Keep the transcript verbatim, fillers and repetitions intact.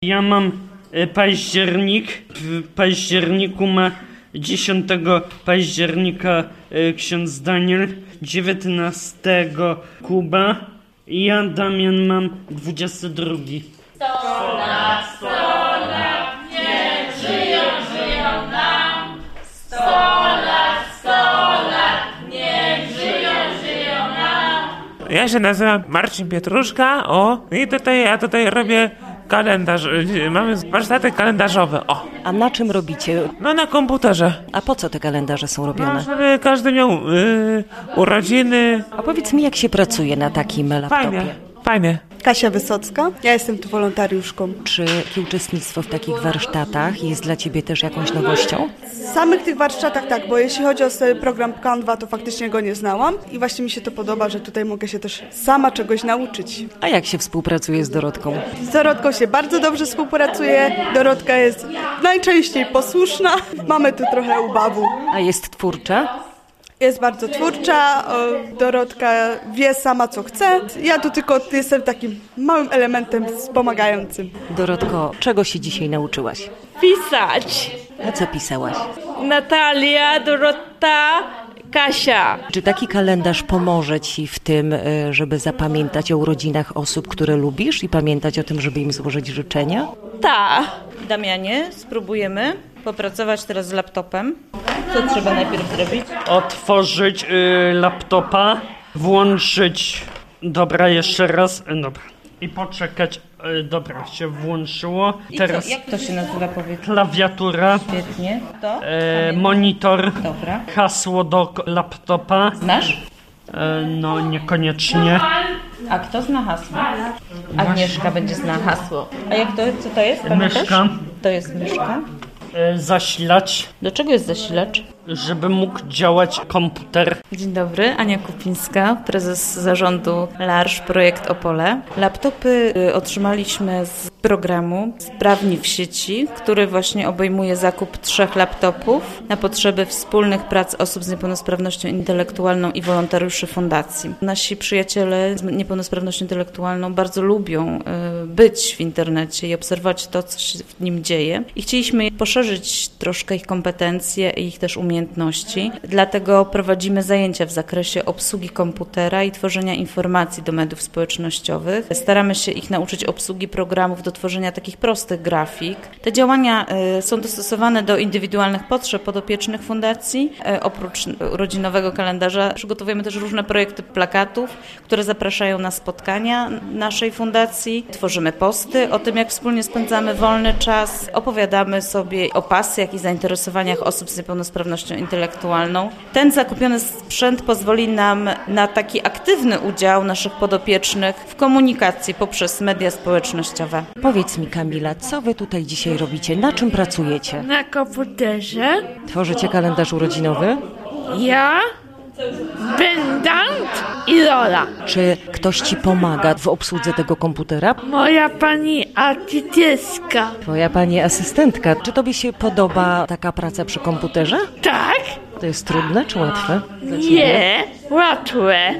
Ja mam y, październik. W październiku ma dziesiątego października y, ksiądz Daniel, dziewiętnastego Kuba i ja, Damian, mam dwudziestego drugiego. Sto lat, sto lat, niech żyją, żyją nam. Sto lat, sto lat, niech żyją, żyją nam. Ja się nazywam Marcin Pietruszka, o, i tutaj ja tutaj robię kalendarz, mamy warsztaty kalendarzowe, o. A na czym robicie? No na komputerze. A po co te kalendarze są robione? No, żeby każdy miał y, urodziny. A powiedz mi, jak się pracuje na takim laptopie? Fajnie, fajnie. Kasia Wysocka, ja jestem tu wolontariuszką. Czy uczestnictwo w takich warsztatach jest dla Ciebie też jakąś nowością? W samych tych warsztatach tak, bo jeśli chodzi o program Canva, to faktycznie go nie znałam i właśnie mi się to podoba, że tutaj mogę się też sama czegoś nauczyć. A jak się współpracuje z Dorotką? Z Dorotką się bardzo dobrze współpracuje, Dorotka jest najczęściej posłuszna, mamy tu trochę ubawu. A jest twórcza? Jest bardzo twórcza, o, Dorotka wie sama co chce, ja tu tylko jestem takim małym elementem wspomagającym. Dorotko, czego się dzisiaj nauczyłaś? Pisać. A co pisałaś? Natalia, Dorota, Kasia. Czy taki kalendarz pomoże Ci w tym, y, żeby zapamiętać o urodzinach osób, które lubisz i pamiętać o tym, żeby im złożyć życzenia? Ta. Damianie, spróbujemy popracować teraz z laptopem. Co trzeba najpierw zrobić? Otworzyć y, laptopa, włączyć, dobra, jeszcze raz, y, dobra, i poczekać, y, dobra, się włączyło. I Teraz co, jak to się nazywa, powiedz? klawiatura, Świetnie. To? y, monitor, Dobra. hasło do k- laptopa, Znasz? y, no niekoniecznie. A kto zna hasło? Agnieszka będzie znała hasło. A jak to, co to jest? Pamiętasz? Myszka, To jest myszka. y, zasilacz, Do czego jest zasilacz? żeby mógł działać komputer. Dzień dobry, Ania Kupińska, prezes zarządu Larsz, projekt Opole. Laptopy y, otrzymaliśmy z programu Sprawni w sieci, który właśnie obejmuje zakup trzech laptopów na potrzeby wspólnych prac osób z niepełnosprawnością intelektualną i wolontariuszy fundacji. Nasi przyjaciele z niepełnosprawnością intelektualną bardzo lubią y, być w internecie i obserwować to, co się w nim dzieje. I chcieliśmy poszerzyć troszkę ich kompetencje i ich też umiejętności. Dlatego prowadzimy zajęcia w zakresie obsługi komputera i tworzenia informacji do mediów społecznościowych. Staramy się ich nauczyć obsługi programów do tworzenia takich prostych grafik. Te działania y, są dostosowane do indywidualnych potrzeb podopiecznych fundacji. Y, oprócz rodzinowego kalendarza przygotowujemy też różne projekty plakatów, które zapraszają na spotkania naszej fundacji. Tworzymy posty o tym, jak wspólnie spędzamy wolny czas. Opowiadamy sobie o pasjach i zainteresowaniach osób z niepełnosprawnością intelektualną. Ten zakupiony sprzęt pozwoli nam na taki aktywny udział naszych podopiecznych w komunikacji poprzez media społecznościowe. Powiedz mi, Kamila, co Wy tutaj dzisiaj robicie? Na czym pracujecie? Na komputerze Tworzycie kalendarz urodzinowy? ja, Bendant i Lola. Czy ktoś Ci pomaga w obsłudze tego komputera? Moja pani artystycka. Twoja pani asystentka. Czy Tobie się podoba taka praca przy komputerze? Tak? To jest trudne czy łatwe? dla Ciebie? Nie, łatwe.